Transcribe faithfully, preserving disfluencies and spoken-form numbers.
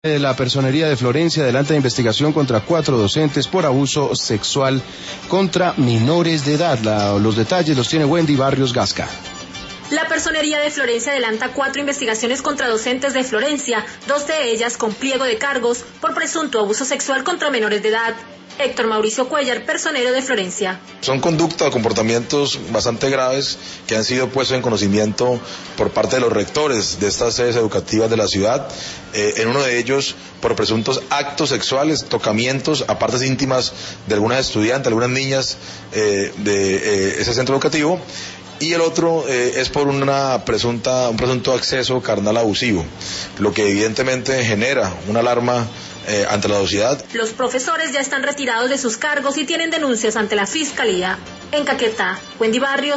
La Personería de Florencia adelanta investigación contra cuatro docentes por abuso sexual contra menores de edad. La, los detalles los tiene Wendy Barrios Gasca. La Personería de Florencia adelanta cuatro investigaciones contra docentes de Florencia, dos de ellas con pliego de cargos por presunto abuso sexual contra menores de edad. Héctor Mauricio Cuellar, personero de Florencia. Son conductas o comportamientos bastante graves que han sido puestos en conocimiento por parte de los rectores de estas sedes educativas de la ciudad, eh, en uno de ellos por presuntos actos sexuales, tocamientos a partes íntimas de algunas estudiantes, algunas niñas eh, de eh, ese centro educativo. Y el otro eh, es por una presunta, un presunto acceso carnal abusivo, lo que evidentemente genera una alarma eh, ante la sociedad. Los profesores ya están retirados de sus cargos y tienen denuncias ante la Fiscalía. En Caquetá, Wendy Barrios.